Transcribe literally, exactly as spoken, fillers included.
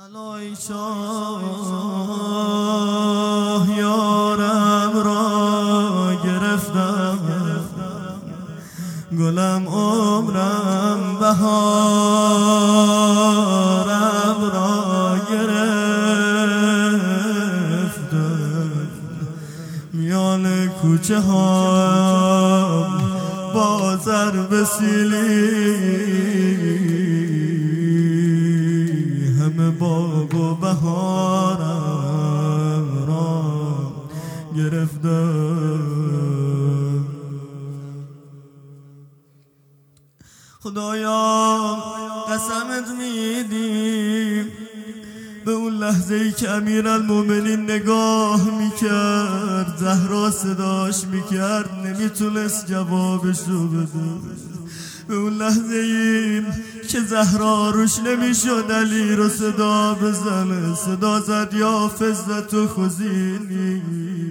علای شاه یارم را گرفتم، گلم عمرم بهارم را گرفتم، میان کوچه ها با ضرب سیلی همه باغ و بهارم را گرفتم. خدایا قسمت میدیم به اون لحظه ای که امیرالمومنین نگاه میکرد، زهرا صداش میکرد، نمیتونست جوابشو بده. به اون لحظه ای که زهرا روش نمیشد علی رو صدا بزنه، صدا زد یا فزت و خزینی.